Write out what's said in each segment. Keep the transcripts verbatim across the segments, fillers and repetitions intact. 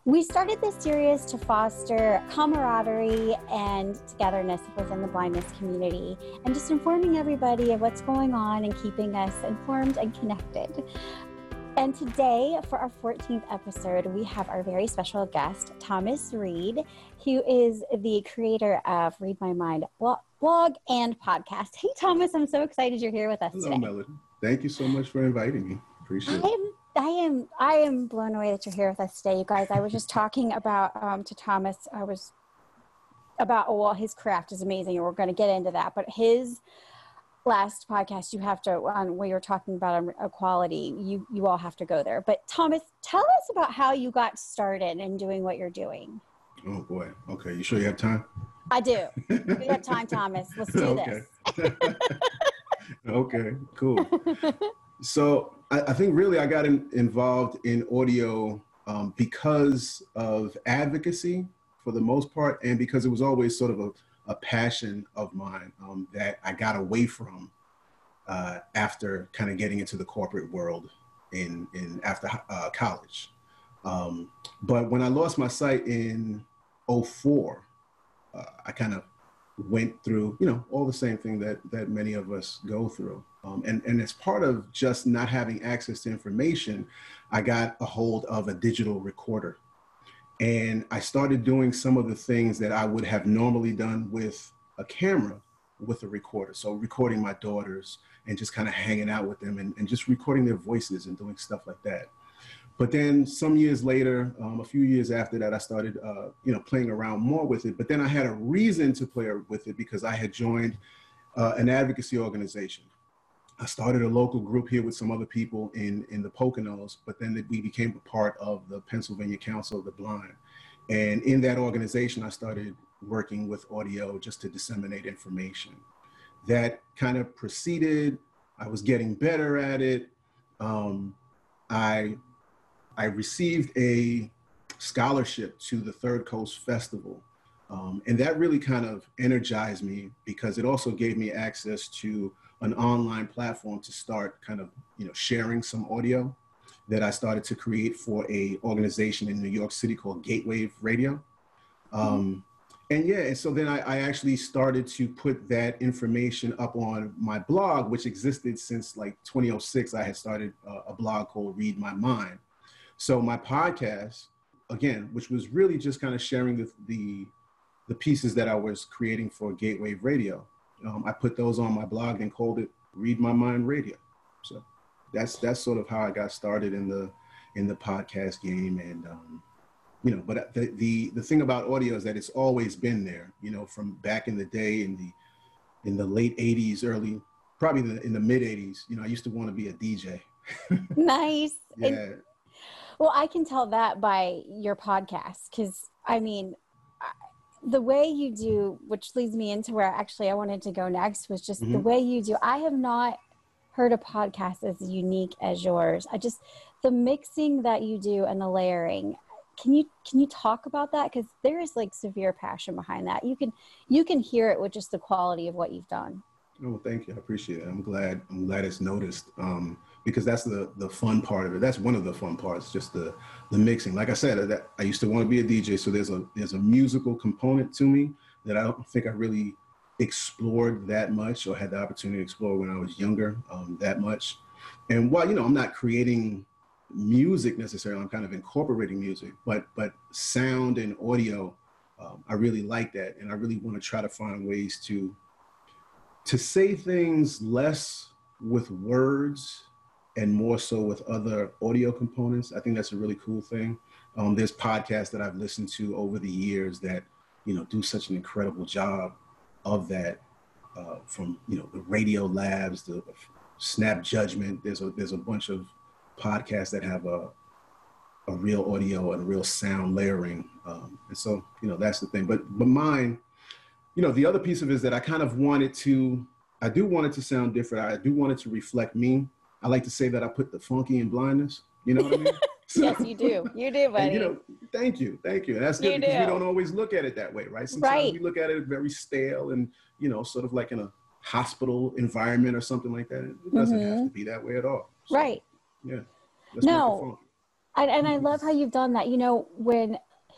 We started this series to foster camaraderie and togetherness within the blindness community and just informing everybody of what's going on and keeping us informed and connected. And today, for our fourteenth episode, we have our very special guest, Thomas Reed, who is the creator of Read My Mind blog and podcast. Hey, Thomas, I'm so excited you're here with us Hello, today. Melody. Thank you so much for inviting me. Appreciate I it. am, I am, I am blown away that you're here with us today, you guys. I was just talking about um, to Thomas. I was about well, his craft is amazing, and we're going to get into that. But his last podcast, you have to on where you're talking about equality. You you all have to go there. But Thomas, tell us about how you got started in doing what you're doing. Oh boy. Okay. You sure you have time? I do. We have time, Thomas. Let's do okay. this. Okay. Cool. So I, I think really I got in, involved in audio um, because of advocacy for the most part, and because it was always sort of a, a passion of mine um, that I got away from uh, after kind of getting into the corporate world in, in after uh, college. Um, but when I lost my sight in oh four, uh, I kind of went through, you know, all the same thing that that many of us go through. Um, and, and as part of just not having access to information, I got a hold of a digital recorder. And I started doing some of the things that I would have normally done with a camera with a recorder. So recording my daughters and just kind of hanging out with them and, and just recording their voices and doing stuff like that. But then some years later, um, a few years after that, I started, uh, you know, playing around more with it. But then I had a reason to play with it because I had joined uh, an advocacy organization. I started a local group here with some other people in, in the Poconos, but then we became a part of the Pennsylvania Council of the Blind. And in that organization, I started working with audio just to disseminate information. That kind of proceeded. I was getting better at it. Um, I I received a scholarship to the Third Coast Festival. Um, and that really kind of energized me because it also gave me access to an online platform to start kind of, you know, sharing some audio that I started to create for a organization in New York City called Gateway Radio. Um, and yeah, and so then I, I actually started to put that information up on my blog, which existed since like twenty oh six. I had started a, a blog called Read My Mind. So my podcast, again, which was really just kind of sharing the, the, the pieces that I was creating for Gateway Radio. Um, I put those on my blog and called it Read My Mind Radio. So that's that's sort of how I got started in the in the podcast game. And um, you know, but the, the the thing about audio is that it's always been there. You know, from back in the day in the in the late eighties, early probably the, in the mid eighties. You know, I used to want to be a D J. Nice. Yeah. And, well, I can tell that by your podcast because I mean. The way you do, which leads me into where actually I wanted to go next, was just mm-hmm. the way you do. I have not heard a podcast as unique as yours. I just, the mixing that you do and the layering. Can you, can you talk about that? Because there is like severe passion behind that. You can, you can hear it with just the quality of what you've done. Oh, thank you. I appreciate it. I'm glad, I'm glad it's noticed. Um, because that's the, the fun part of it. That's one of the fun parts, just the, the mixing. Like I said, that I used to want to be a D J, so there's a there's a musical component to me that I don't think I really explored that much or had the opportunity to explore when I was younger um, that much. And while, you know, I'm not creating music necessarily, I'm kind of incorporating music, but but sound and audio, um, I really like that. And I really want to try to find ways to to say things less with words and more so with other audio components. I think that's a really cool thing. Um, there's podcasts that I've listened to over the years that, you know, do such an incredible job of that, uh, from, you know, the Radio Labs, the Snap Judgment. There's a, there's a bunch of podcasts that have a, a real audio and real sound layering. Um, and so, you know, that's the thing. But, but mine, you know, the other piece of it is that I kind of wanted to, I do want it to sound different. I do want it to reflect me. I like to say that I put the funky in blindness. You know what I mean? So, yes, you do. You do, buddy. And, you know, thank you. Thank you. And that's good you because do. we don't always look at it that way, right? Sometimes right. we look at it very stale and, you know, sort of like in a hospital environment or something like that. It doesn't mm-hmm. have to be that way at all. So, right. Yeah. Let's no. And, and I love how you've done that. You know, when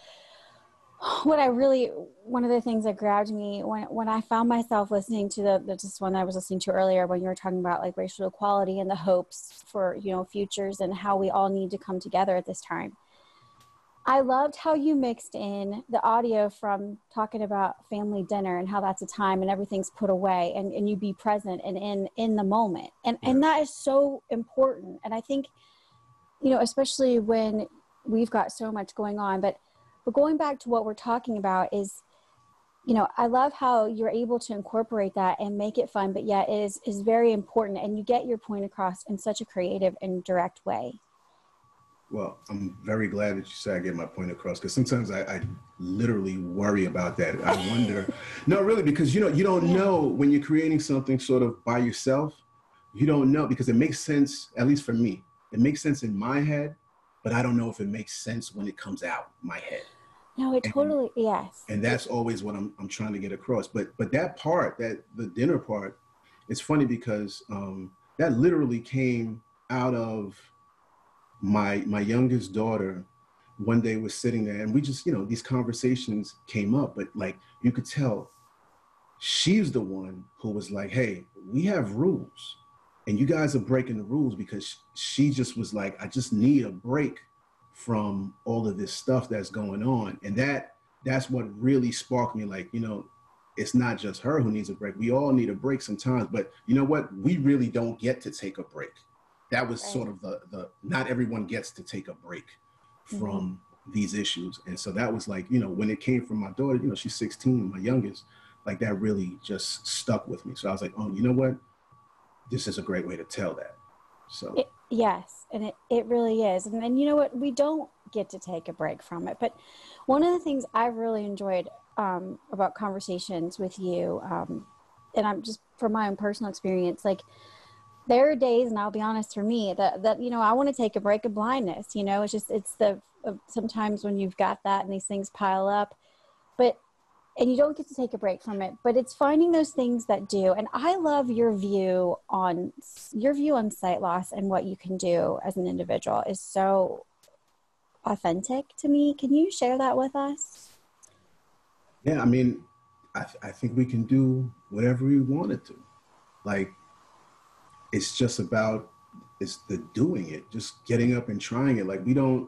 what I really, one of the things that grabbed me when, when I found myself listening to the, the just one I was listening to earlier, when you were talking about like racial equality and the hopes for, you know, futures and how we all need to come together at this time. I loved how you mixed in the audio from talking about family dinner and how that's a time and everything's put away and, and you be present and in, in the moment. And, Yeah. and that is so important. And I think, you know, especially when we've got so much going on, but But going back to what we're talking about is, you know, I love how you're able to incorporate that and make it fun, but yet it is, is very important and you get your point across in such a creative and direct way. Well, I'm very glad that you say I get my point across because sometimes I, I literally worry about that. I wonder, no, really, because, you know, you don't yeah. know when you're creating something sort of by yourself, you don't know because it makes sense, at least for me, it makes sense in my head, but I don't know if it makes sense when it comes out my head. No, it and, totally, yes. And that's always what I'm I'm trying to get across. But but that part, that the dinner part, it's funny because um, that literally came out of my my youngest daughter. One day was sitting there and we just, you know, these conversations came up, but like you could tell she's the one who was like, hey, we have rules and you guys are breaking the rules because she just was like, I just need a break from all of this stuff that's going on. And that that's what really sparked me. Like, you know, it's not just her who needs a break. We all need a break sometimes, but you know what? We really don't get to take a break. That was right. sort of the, the, not everyone gets to take a break from mm-hmm. these issues. And so that was like, you know, when it came from my daughter, you know, she's sixteen, my youngest, like that really just stuck with me. So I was like, oh, you know what? This is a great way to tell that. So it, yes, and it, it really is. And then, you know what, we don't get to take a break from it. But one of the things I've really enjoyed um, about conversations with you, um, and I'm just from my own personal experience, like there are days, and I'll be honest for me, that, that you know, I want to take a break of blindness. You know, it's just, it's the, uh, sometimes when you've got that and these things pile up, but and you don't get to take a break from it, but it's finding those things that do. And I love your view on your view on sight loss and what you can do as an individual is so authentic to me. Can you share that with us? Yeah, I mean, I, th- I think we can do whatever we wanted to. Like, it's just about, it's the doing it, just getting up and trying it. Like we don't,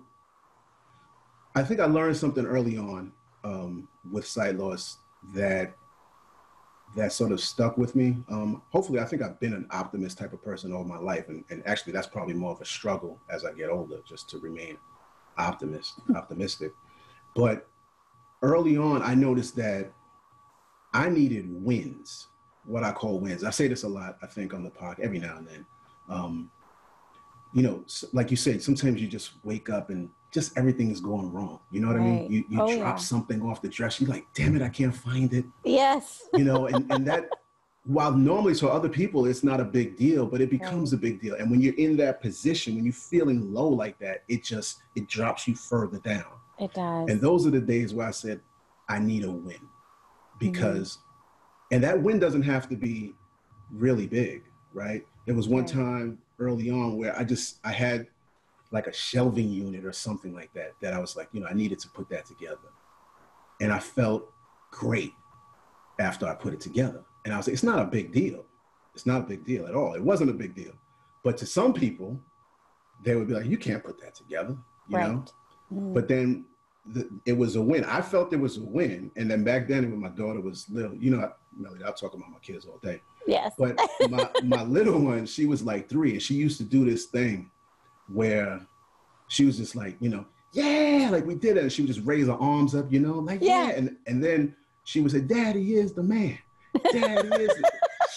I think I learned something early on um, with sight loss that that sort of stuck with me. Um, hopefully, I think I've been an optimist type of person all my life. And, and actually, that's probably more of a struggle as I get older, just to remain optimist, optimistic. But early on, I noticed that I needed wins, what I call wins. I say this a lot, I think, on the pod every now and then. Um, you know, like you said, sometimes you just wake up and just everything is going wrong. You know what right. I mean? You, you oh, drop yeah. something off the dresser. You're like, damn it, I can't find it. Yes. You know, and, and that, while normally to other people, it's not a big deal, but it becomes right. a big deal. And when you're in that position, when you're feeling low like that, it just, it drops you further down. It does. And those are the days where I said, I need a win. Because, mm-hmm. and that win doesn't have to be really big, right? There was one right. time early on where I just, I had like a shelving unit or something like that, that I was like, you know, I needed to put that together. And I felt great after I put it together. And I was like, it's not a big deal. It's not a big deal at all. It wasn't a big deal. But to some people, they would be like, you can't put that together, you right. know? Mm-hmm. But then the, it was a win. I felt it was a win. And then back then when my daughter was little, you know, I, Melody, I'll talk about my kids all day. Yes. But my, my little one, she was like three, and she used to do this thing where she was just like, you know, yeah, like we did it. And she would just raise her arms up, you know, like, yeah. yeah. And, and then she would say, Daddy is the man. Daddy is the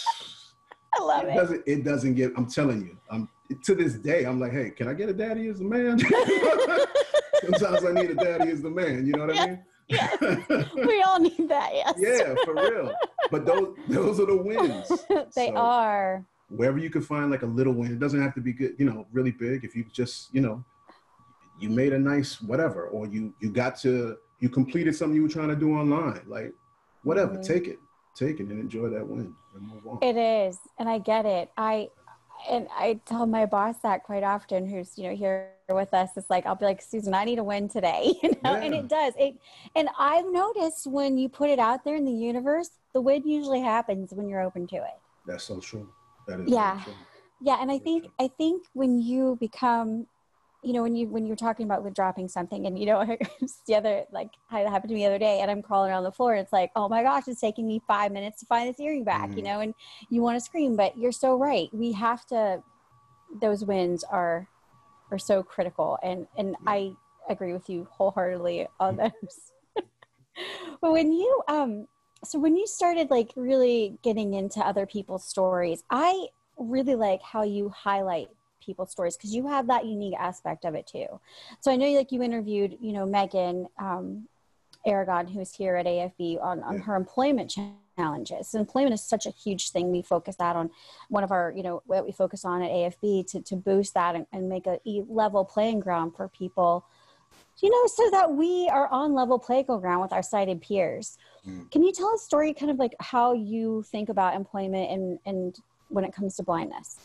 I love it. It doesn't, it doesn't get, I'm telling you, um, to this day, I'm like, hey, can I get a daddy is the man? Sometimes I need a daddy is the man, you know what yes. I mean? Yes. We all need that, yes. Yeah, for real. But those those are the wins. They so, are. Wherever you can find like a little win, it doesn't have to be good, you know, really big. If you just, you know, you made a nice whatever, or you you got to, you completed something you were trying to do online, like whatever, mm-hmm. take it, take it and enjoy that win and move on. It is. And I get it. I, and I tell my boss that quite often, who's, you know, here with us. It's like, I'll be like, Susan, I need a win today, you know, Yeah. and it does it. And I've noticed when you put it out there in the universe, the win usually happens when you're open to it. That's so true. That is Yeah. very true. Yeah. And I Very think, true. I think when you become, you know, when you, when you're talking about with dropping something and, you know, the other, like it happened to me the other day and I'm crawling around the floor and it's like, oh my gosh, it's taking me five minutes to find this earring back, Mm-hmm. you know, and you want to scream, but you're so right. We have to, those wins are, are so critical. And, and Yeah. I agree with you wholeheartedly on those. But when you, um, so when you started like really getting into other people's stories, I really like how you highlight people's stories because you have that unique aspect of it too. So I know like you interviewed, you know, Megan um, Aragon, who's here at A F B on, on Yeah. her employment challenges. So employment is such a huge thing. We focus that on one of our, you know, what we focus on at A F B to, to boost that and, and make a level playing ground for people, you know, so that we are on level playing ground with our sighted peers. Mm. Can you tell a story kind of like how you think about employment and, and when it comes to blindness?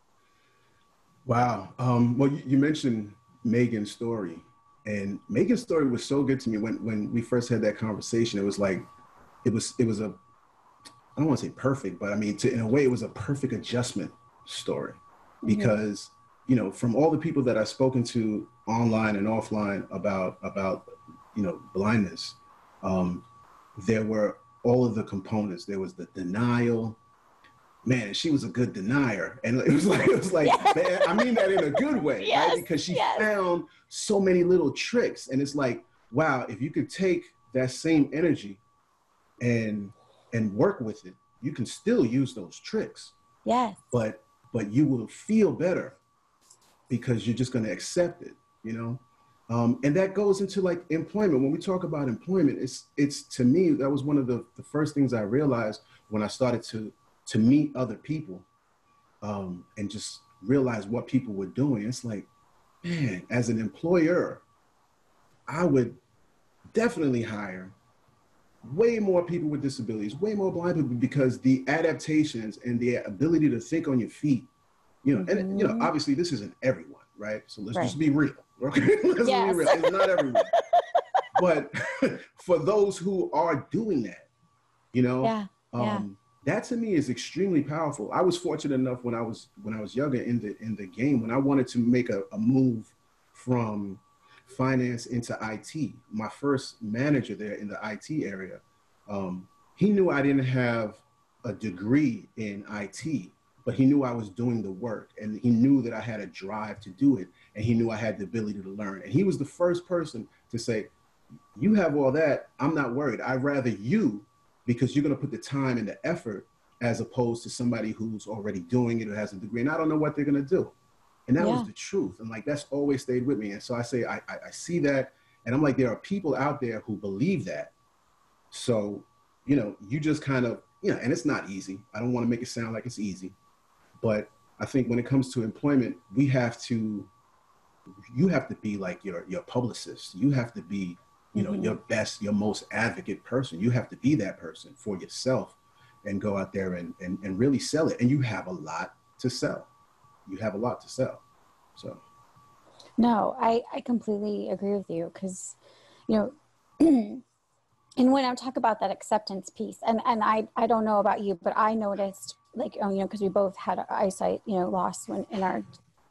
Wow. Um, well, you, you mentioned Megan's story, and Megan's story was so good to me when, when we first had that conversation. It was like, it was, it was a, I don't want to say perfect, but I mean, to, in a way, it was a perfect adjustment story because, mm-hmm. you know, from all the people that I've spoken to online and offline about, about, you know, blindness, um, there were all of the components. There was the denial. Man, she was a good denier. And it was like, it was like, yes. man, I mean that in a good way, yes. right? Because she yes. found so many little tricks. And it's like, wow, if you could take that same energy and and work with it, you can still use those tricks. Yes. But but you will feel better because you're just going to accept it, you know? Um, and that goes into like employment. When we talk about employment, it's it's to me, that was one of the, the first things I realized when I started to to meet other people um, and just realize what people were doing. It's like, man, as an employer, I would definitely hire way more people with disabilities, way more blind people, because the adaptations and the ability to think on your feet, you know, mm-hmm. and you know, obviously this isn't everyone, right? So let's right. just be real, okay? Let's yes. be real. It's not everyone. But for those who are doing that, you know, yeah. Um, yeah. that to me is extremely powerful. I was fortunate enough when I was when I was younger in the in the game, when I wanted to make a, a move from finance into I T. My first manager there in the I T area, um, he knew I didn't have a degree in I T, but he knew I was doing the work, and he knew that I had a drive to do it, and he knew I had the ability to learn. And he was the first person to say, "You have all that. I'm not worried. I'd rather you." Because you're going to put the time and the effort as opposed to somebody who's already doing it or has a degree. And I don't know what they're going to do. And that yeah. was the truth. And like, that's always stayed with me. And so I say, I, I, I see that. And I'm like, there are people out there who believe that. So, you know, you just kind of, you know, and it's not easy. I don't want to make it sound like it's easy. But I think when it comes to employment, we have to, you have to be like your, your publicist. You have to be, you know, mm-hmm. your best, your most advocate person. You have to be that person for yourself and go out there and, and, and really sell it. And you have a lot to sell. You have a lot to sell. So. No, I, I completely agree with you because, you know, and when I talk about that acceptance piece, and, and I, I don't know about you, but I noticed like, oh, you know, because we both had eyesight, you know, loss when in our,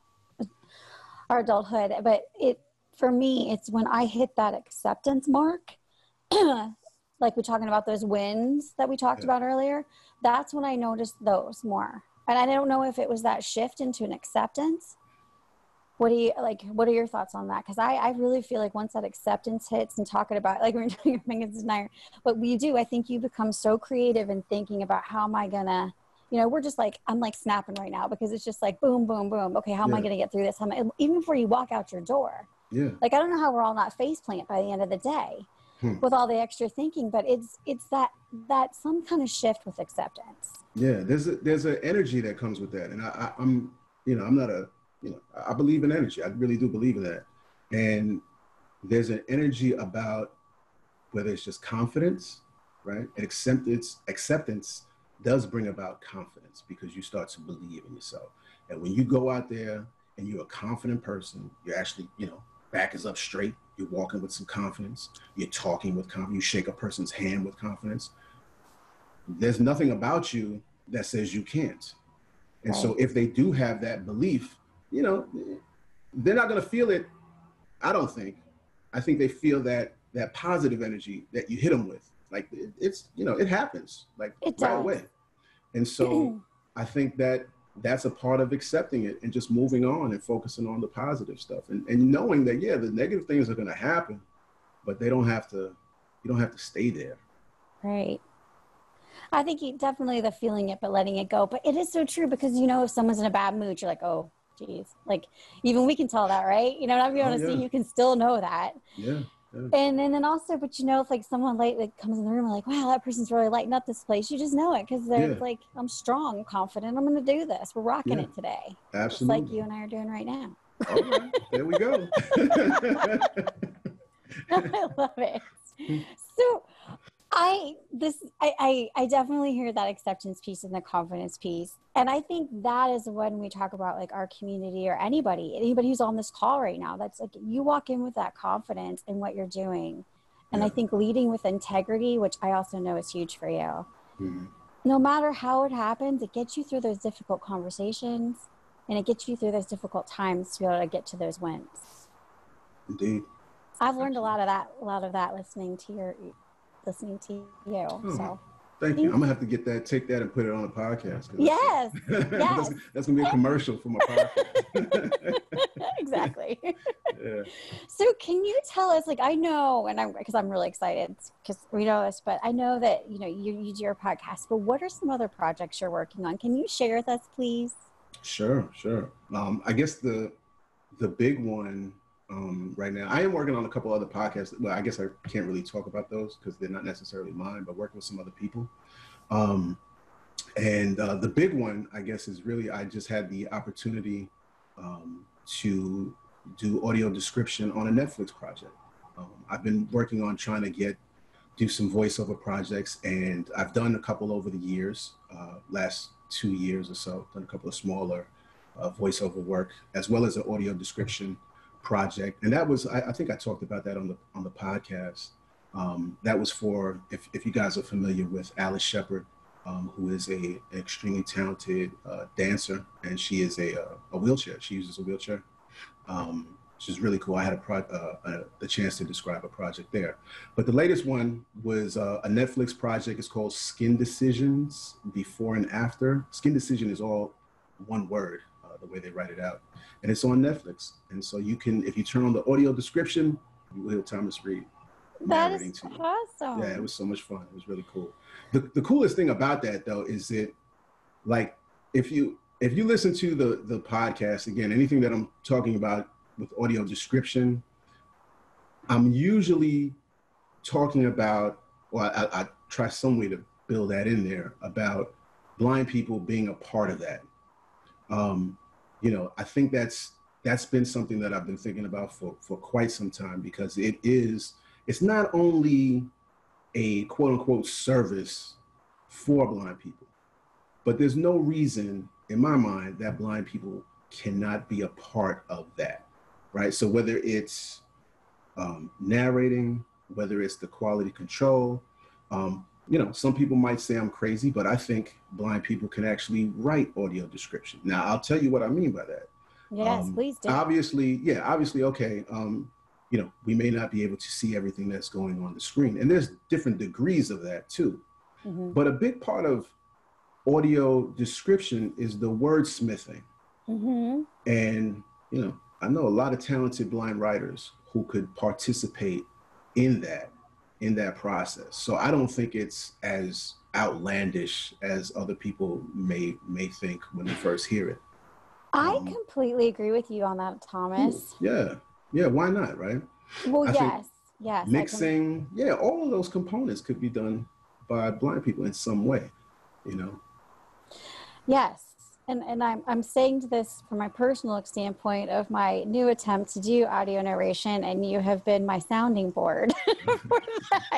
our adulthood, but it, for me, it's when I hit that acceptance mark, like we're talking about those wins that we talked yeah. about earlier, that's when I noticed those more. And I don't know if it was that shift into an acceptance. What do you, like, what are your thoughts on that? Because I, I really feel like once that acceptance hits and talking about, like we're doing Megan's denier, but we do, I think you become so creative in thinking about how am I gonna, you know, we're just like, I'm like snapping right now because it's just like, boom, boom, boom. Okay, how am yeah. I gonna get through this? How am I, even before you walk out your door. Yeah. Like, I don't know how we're all not faceplant by the end of the day hmm. with all the extra thinking, but it's, it's that, that some kind of shift with acceptance. Yeah. There's a, there's an energy that comes with that. And I, I, I'm, you know, I'm not a, you know, I believe in energy. I really do believe in that. And there's an energy about whether it's just confidence, right? And acceptance, acceptance does bring about confidence because you start to believe in yourself. And when you go out there and you're a confident person, you're actually, you know, back is up straight, you're walking with some confidence, you're talking with confidence, you shake a person's hand with confidence, there's nothing about you that says you can't. And right. So if they do have that belief, you know, they're not going to feel it. I don't think. I think they feel that that positive energy that you hit them with. Like it, it's, you know, it happens like it right does. Away. And so I think that that's a part of accepting it and just moving on and focusing on the positive stuff and, and knowing that, yeah, the negative things are going to happen, but they don't have to, you don't have to stay there. Right. I think you, definitely the feeling it, but letting it go. But it is so true because, you know, if someone's in a bad mood, you're like, oh, geez. Like, even we can tell that, right? You know, not being able to see, you can still know that. Yeah. yeah. And, and then also, but you know, if like someone like, like comes in the room and like, wow, that person's really lighting up this place. You just know it because they're yeah. like, I'm strong, confident. I'm going to do this. We're rocking yeah. it today. Absolutely. Just like you and I are doing right now. All right. There we go. I love it. So I this I, I I definitely hear that acceptance piece and the confidence piece. And I think that is when we talk about like our community or anybody, anybody who's on this call right now, that's like you walk in with that confidence in what you're doing. And yeah. I think leading with integrity, which I also know is huge for you. Mm-hmm. No matter how it happens, it gets you through those difficult conversations and it gets you through those difficult times to be able to get to those wins. Indeed. I've learned a lot of that, a lot of that listening to your listening to you. Oh, so thank you. I'm gonna have to get that, take that and put it on a podcast. Yes. That's, yes. that's, that's gonna be a commercial for my podcast. Exactly. Yeah. So can you tell us, like, I know, and I'm, because I'm really excited because we know this, but I know that, you know, you, you do your podcast, but what are some other projects you're working on? Can you share with us, please? Sure, sure. Um, I guess the, the big one Um, right now, I am working on a couple other podcasts. Well, I guess I can't really talk about those because they're not necessarily mine, but working with some other people. Um, and uh, the big one, I guess, is really, I just had the opportunity um, to do audio description on a Netflix project. Um, I've been working on trying to get, do some voiceover projects, and I've done a couple over the years, uh, last two years or so, done a couple of smaller uh, voiceover work, as well as an audio description project. And that was, I, I think I talked about that on the on the podcast. Um, that was for, if, if you guys are familiar with Alice Shepard, um, who is a an extremely talented uh, dancer, and she is a, a, a wheelchair. She uses a wheelchair, um, which is really cool. I had a, pro, uh, a the chance to describe a project there. But the latest one was uh, a Netflix project. It's called Skin Decisions, Before and After. Skin Decision is all one word, uh, the way they write it out. And it's on Netflix. And so you can, if you turn on the audio description, you will hear Thomas Reed narrating to you. That is awesome. Yeah, it was so much fun. It was really cool. The the coolest thing about that though is that, like, if you if you listen to the the podcast, again, anything that I'm talking about with audio description, I'm usually talking about, well, I, I try some way to build that in there about blind people being a part of that. Um, You know, I think that's that's been something that I've been thinking about for, for quite some time, because it is, it's not only a quote unquote service for blind people, but there's no reason in my mind that blind people cannot be a part of that, right? So whether it's um, narrating, whether it's the quality control, um, you know, some people might say I'm crazy, but I think blind people can actually write audio description. Now, I'll tell you what I mean by that. Yes, um, please do. Obviously, yeah, obviously, okay, um, you know, we may not be able to see everything that's going on the screen. And there's different degrees of that too. Mm-hmm. But a big part of audio description is the wordsmithing. Mm-hmm. And, you know, I know a lot of talented blind writers who could participate in that. in that process. So I don't think it's as outlandish as other people may may think when they first hear it. I um, completely agree with you on that, Thomas. Yeah, yeah, why not, right? Well, I yes, yes. Mixing, yeah, all of those components could be done by blind people in some way, you know? Yes. And and I'm I'm saying this from my personal standpoint of my new attempt to do audio narration, and you have been my sounding board for that.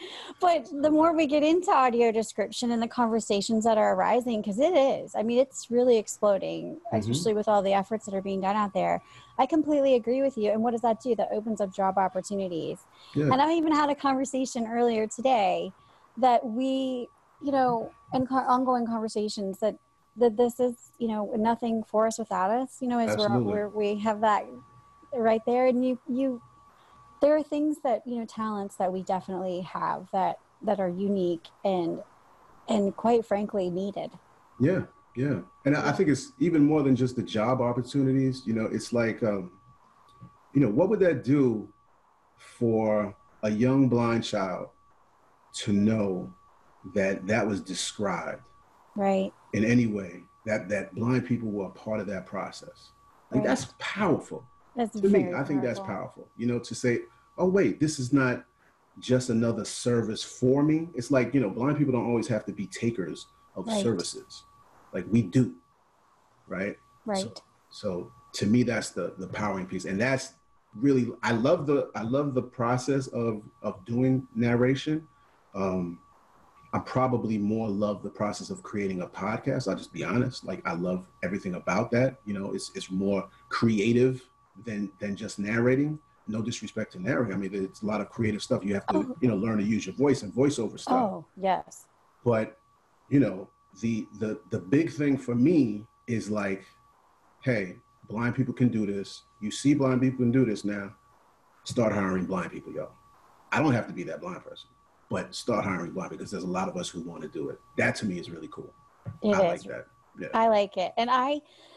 But the more we get into audio description and the conversations that are arising, because it is, I mean, it's really exploding, Mm-hmm. especially with all the efforts that are being done out there. I completely agree with you. And what does that do? That opens up job opportunities. Yeah. And I even had a conversation earlier today that we, you know, in co- ongoing conversations that, that this is, you know, nothing for us without us, you know, as we're, Absolutely. we're, we have that right there. And you, you, there are things that, you know, talents that we definitely have that, that are unique and, and quite frankly needed. Yeah. Yeah. And I I think it's even more than just the job opportunities. You know, it's like, um, you know, what would that do for a young blind child to know that that was described Right. in any way, that, that blind people were a part of that process? Like, Right. that's powerful. That's To very me, I think that's powerful. powerful. You know, to say, oh, wait, this is not just another service for me. It's like, you know, blind people don't always have to be takers of Right. services. Like we do, right? Right. So, so to me, that's the the powering piece, and that's really, I love the I love the process of of doing narration. Um, I probably more love the process of creating a podcast. I'll just be honest. Like I love everything about that. You know, it's it's more creative than than just narrating. No disrespect to narrating. I mean, there's a lot of creative stuff. You have to, Oh. you know, learn to use your voice and voiceover stuff. Oh, yes. But, you know, the the the big thing for me is like, hey, blind people can do this. You see blind people can do this now. Start hiring blind people, y'all. I don't have to be that blind person, but start hiring blind because there's a lot of us who want to do it. That to me is really cool. It I is. like that. Yeah. I like it. And I,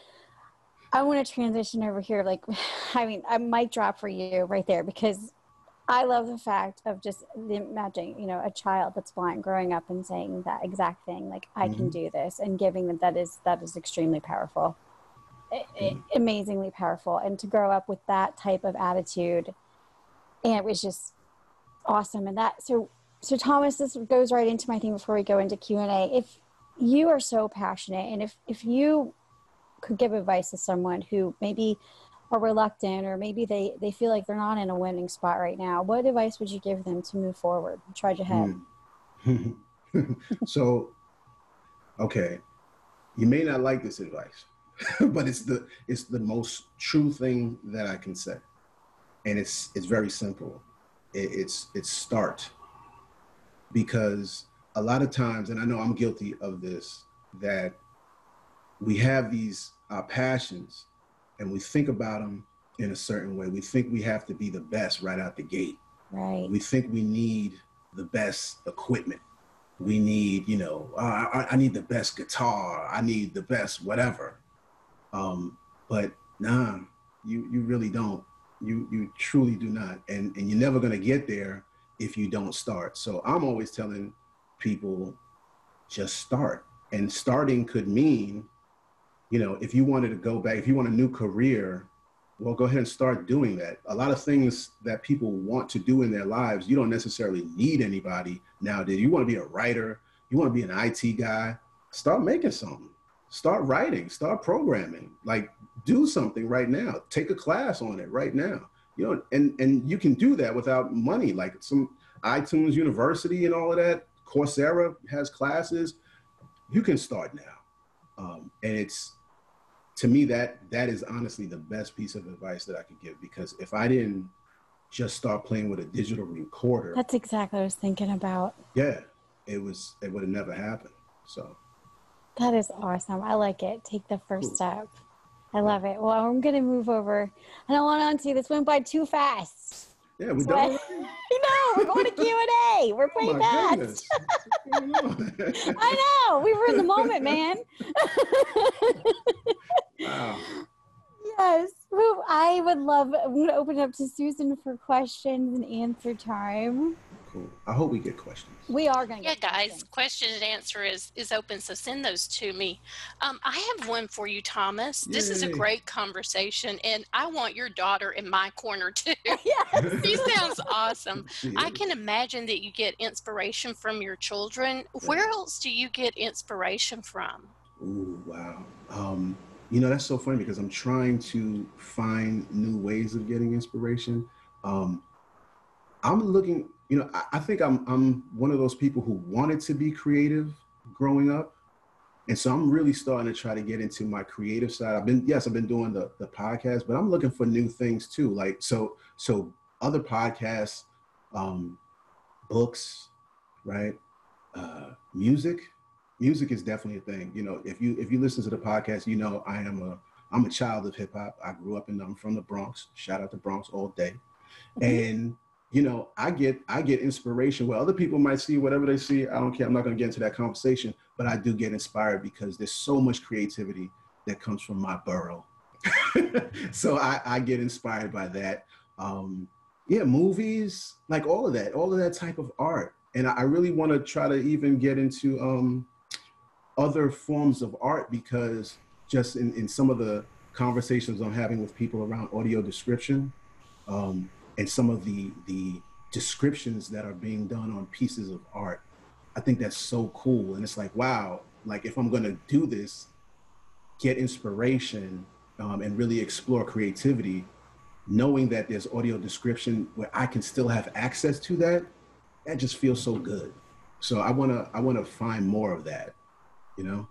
I want to transition over here. Like, I mean, I might drop for you right there because I love the fact of just imagining, you know, a child that's blind growing up and saying that exact thing, like, I Mhm. can do this, and giving them that is, that is extremely powerful, I- I- amazingly powerful. And to grow up with that type of attitude, and it was just awesome. And that, so, so Thomas, this goes right into my thing before we go into Q and A. If you are so passionate, and if, if you could give advice to someone who maybe are reluctant, or maybe they, they feel like they're not in a winning spot right now, what advice would you give them to move forward and charge ahead? Mm. So, okay, you may not like this advice, but it's the it's the most true thing that I can say, and it's it's very simple. It, it's it's start, because a lot of times, and I know I'm guilty of this, that we have these uh, passions and we think about them in a certain way. We think we have to be the best right out the gate. Right. We think we need the best equipment. We need, you know, uh, I, I need the best guitar. I need the best whatever. Um, but nah, you you really don't. You you truly do not, and and you're never gonna get there if you don't start. So I'm always telling people, just start. And starting could mean, you know, if you wanted to go back, if you want a new career, well, go ahead and start doing that. A lot of things that people want to do in their lives, you don't necessarily need anybody nowadays. You want to be a writer, you want to be an I T guy, start making something. Start writing, start programming, like do something right now. Take a class on it right now. You know, and, and you can do that without money, like some iTunes University and all of that. Coursera has classes. You can start now. Um, and it's, to me, that that is honestly the best piece of advice that I could give, because if I didn't just start playing with a digital recorder, That's exactly what I was thinking about. yeah, it was, it would have never happened. So That is awesome. I like it. Take the first Cool. step. I love it. Well, I'm going to move over. I don't want on to, this went by too fast. yeah, we So done I- already? No, we're going to Q and A. We're Oh way my fast. goodness. What's going on? I know. We were in the moment, man. Wow. Yes. Well, I would love, I'm going to open it up to Susan for questions and answer time. Cool. I hope we get questions. We are going to Yeah, get guys, questions. question and answer is, is open, so send those to me. Um, I have one for you, Thomas. This is a Yay. great conversation, and I want your daughter in my corner, too. Yes. She sounds awesome. She I is. can imagine that you get inspiration from your children. Where else do you get inspiration from? Ooh, wow. Um, you know, that's so funny because I'm trying to find new ways of getting inspiration. Um, I'm looking, you know, I, I think I'm I'm one of those people who wanted to be creative growing up. And so I'm really starting to try to get into my creative side. I've been, yes, I've been doing the, the podcast, but I'm looking for new things too. Like, so, so other podcasts, um, books, right? Uh, music, music is definitely a thing. You know, if you, if you listen to the podcast, you know, I am a, I'm a child of hip hop. I grew up in, I'm from the Bronx, shout out to Bronx all day. Mm-hmm. And, you know, I get, I get inspiration where other people might see whatever they see. I don't care. I'm not going to get into that conversation, but I do get inspired because there's so much creativity that comes from my borough. So I, I get inspired by that. Um, yeah, movies, like all of that, all of that type of art. And I really want to try to even get into um, other forms of art, because just in, in some of the conversations I'm having with people around audio description, um, and some of the the descriptions that are being done on pieces of art, I think that's so cool. And it's like, wow, like if I'm gonna do this, get inspiration um, and really explore creativity, knowing that there's audio description where I can still have access to that, that just feels so good. So I wanna I wanna find more of that, you know?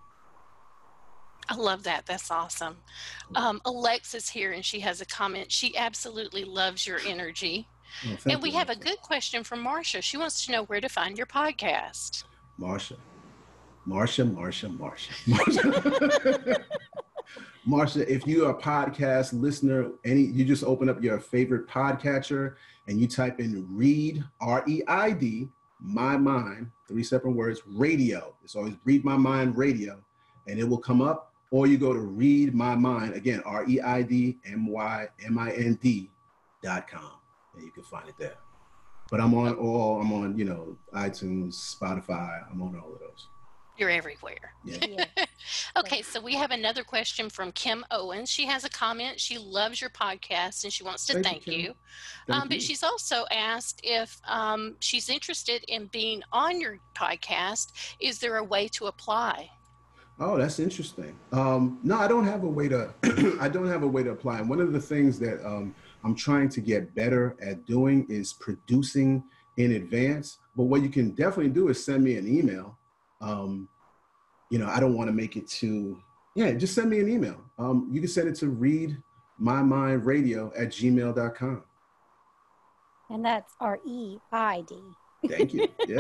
I love that. That's awesome. Um, Alexa's here and she has a comment. She absolutely loves your energy. Oh, and we you, have a good question from Marsha. She wants to know where to find your podcast. Marsha, Marsha, Marsha, Marsha, Marsha. Marsha, if you are a podcast listener, any you just open up your favorite podcatcher and you type in Read, R E I D, My Mind, three separate words, radio. It's always Read My Mind Radio, and it will come up. Or you go to Read My Mind, again, R E I D M Y M I N D dot com, and you can find it there. But I'm on all, I'm on, you know, iTunes, Spotify, I'm on all of those. You're everywhere. Yeah. Okay, so we have another question from Kim Owens. She has a comment. She loves your podcast and she wants to thank, thank you. you. Thank um, but you. she's also asked if um, she's interested in being on your podcast. Is there a way to apply? Oh, that's interesting. Um, no, I don't have a way to, I don't have a way to apply. And one of the things that um, I'm trying to get better at doing is producing in advance. But what you can definitely do is send me an email. Um, you know, I don't want to make it too, yeah, just send me an email. Um, you can send it to readmymindradio at gmail dot com. And that's R E I D. Thank you. Yeah.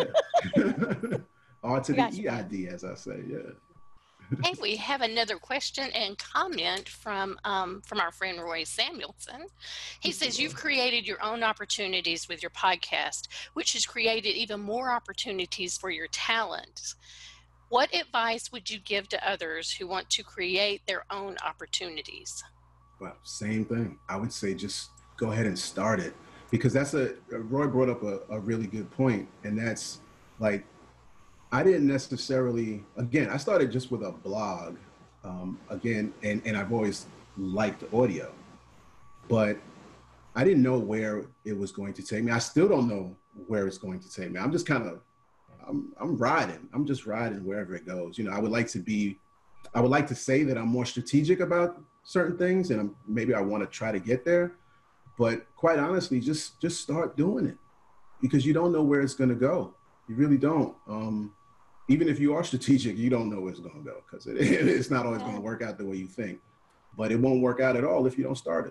R to the E I D, as I say. Yeah. And we have another question and comment from um, from our friend Roy Samuelson. He says, you've created your own opportunities with your podcast, which has created even more opportunities for your talent. What advice would you give to others who want to create their own opportunities? Well, same thing. I would say just go ahead and start it, because that's a, Roy brought up a, a really good point, and that's like, I didn't necessarily, again, I started just with a blog, um, again, and, and I've always liked audio, but I didn't know where it was going to take me. I still don't know where it's going to take me. I'm just kind of, I'm, I'm riding. I'm just riding wherever it goes. You know, I would like to be, I would like to say that I'm more strategic about certain things, and I'm, maybe I want to try to get there, but quite honestly, just, just start doing it, because you don't know where it's going to go. You really don't. Um, even if you are strategic, you don't know where it's going to go, because it, it's not always going to work out the way you think. But it won't work out at all if you don't start it.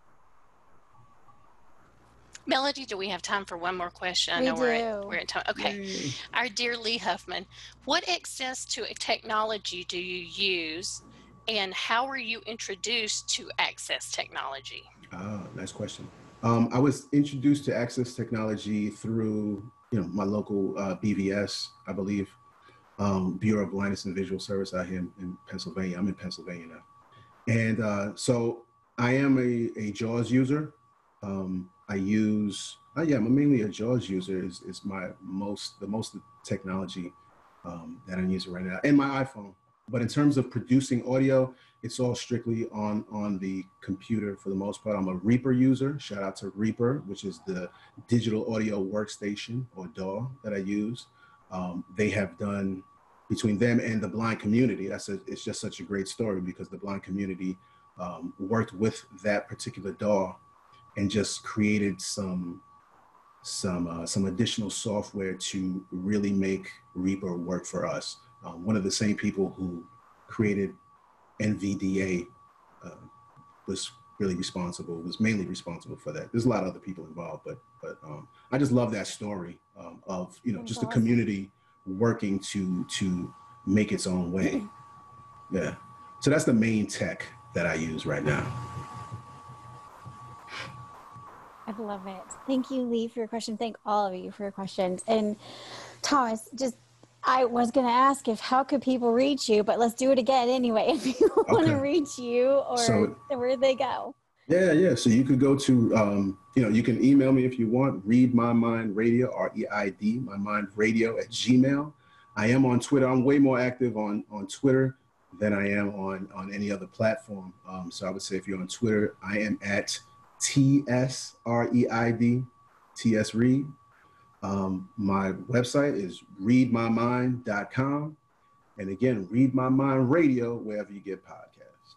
Melody, do we have time for one more question? I we know do. we're at, we're at time. Okay. Yay. Our dear Lee Huffman, what access to technology do you use, and how were you introduced to Access Technology? Ah, nice question. Um, I was introduced to Access Technology through, you know, my local uh, B V S, I believe, um, Bureau of Blindness and Visual Service out here in, in Pennsylvania. I'm in Pennsylvania now. And uh, so I am a, a JAWS user. Um, I use, oh yeah, I'm mainly a JAWS user is, is my most, the most technology um, that I'm using right now, and my iPhone. But in terms of producing audio, it's all strictly on, on the computer for the most part. I'm a Reaper user. Shout out to Reaper, which is the digital audio workstation, or D A W, that I use. Um, they have done, between them and the blind community, that's a, it's just such a great story, because the blind community um, worked with that particular D A W and just created some some uh, some additional software to really make Reaper work for us. Um, one of the same people who created N V D A uh, was really responsible, was mainly responsible for that. There's a lot of other people involved, but but um, I just love that story um, of, you know, That's just awesome. the community working to to make its own way. Yeah. So that's the main tech that I use right now. I love it. Thank you, Lee, for your question. Thank all of you for your questions. And Thomas, just I was going to ask if how could people reach you, but let's do it again anyway. If you okay. want to reach you, or so, where they go. Yeah, yeah. So you could go to, um, you know, you can email me if you want. Read My Mind Radio, R E I D, My Mind Radio at Gmail. I am on Twitter. I'm way more active on on Twitter than I am on on any other platform. Um, so I would say if you're on Twitter, I am at T S R E I D, T S Reed. Um, my website is read my mind dot com. And again, Read My Mind Radio, wherever you get podcasts.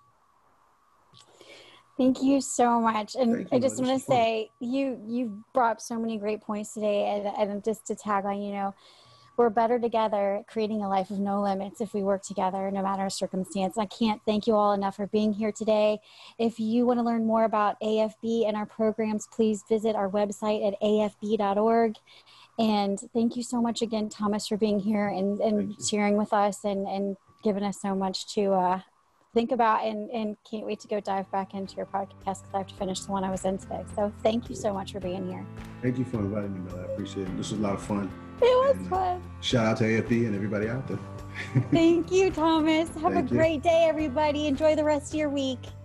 Thank you so much. And I just want to say, you, you brought up so many great points today. And, and just to tag on, you know, we're better together, creating a life of no limits if we work together, no matter circumstance. I can't thank you all enough for being here today. If you want to learn more about A F B and our programs, please visit our website at A F B dot org. And thank you so much again, Thomas, for being here and, and sharing with us and, and giving us so much to uh, think about, and, and can't wait to go dive back into your podcast because I have to finish the one I was in today. So thank you so much for being here. Thank you for inviting me, Mel. I appreciate it. This was a lot of fun. It was and, uh, fun. Shout out to A F B and everybody out there. Thank you, Thomas. Have Thank a you. great day, everybody. Enjoy the rest of your week.